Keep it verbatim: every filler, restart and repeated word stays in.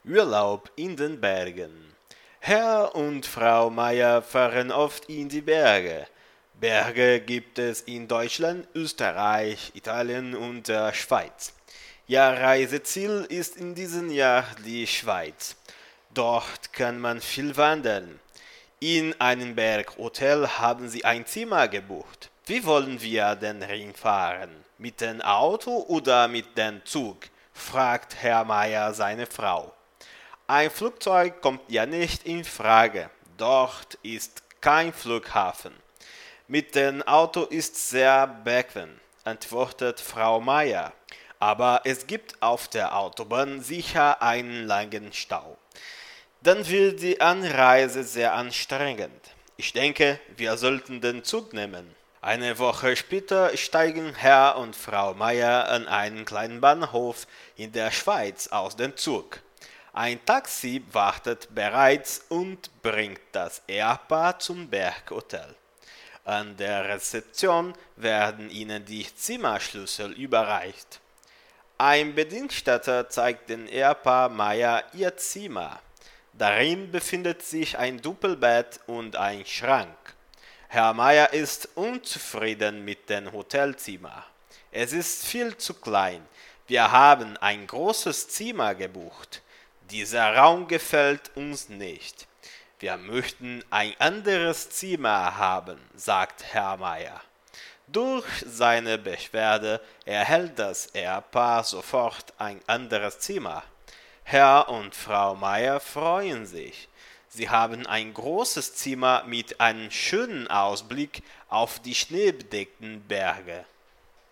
Urlaub in den Bergen. Herr und Frau Meier fahren oft in die Berge. Berge gibt es in Deutschland, Österreich, Italien und der Schweiz. Ihr Reiseziel ist in diesem Jahr die Schweiz. Dort kann man viel wandern. In einem Berghotel haben sie ein Zimmer gebucht. Wie wollen wir denn hinfahren? Mit dem Auto oder mit dem Zug? Fragt Herr Meier seine Frau. Ein Flugzeug kommt ja nicht in Frage. Dort ist kein Flughafen. Mit dem Auto ist sehr bequem, antwortet Frau Meier. Aber es gibt auf der Autobahn sicher einen langen Stau. Dann wird die Anreise sehr anstrengend. Ich denke, wir sollten den Zug nehmen. Eine Woche später steigen Herr und Frau Meier an einen kleinen Bahnhof in der Schweiz aus dem Zug. Ein Taxi wartet bereits und bringt das Ehepaar zum Berghotel. An der Rezeption werden ihnen die Zimmerschlüssel überreicht. Ein Bediensteter zeigt dem Ehepaar Meier ihr Zimmer. Darin befindet sich ein Doppelbett und ein Schrank. Herr Meier ist unzufrieden mit dem Hotelzimmer. Es ist viel zu klein. Wir haben ein großes Zimmer gebucht. Dieser Raum gefällt uns nicht. Wir möchten ein anderes Zimmer haben, sagt Herr Meier. Durch seine Beschwerde erhält das Ehepaar sofort ein anderes Zimmer. Herr und Frau Meier freuen sich. Sie haben ein großes Zimmer mit einem schönen Ausblick auf die schneebedeckten Berge.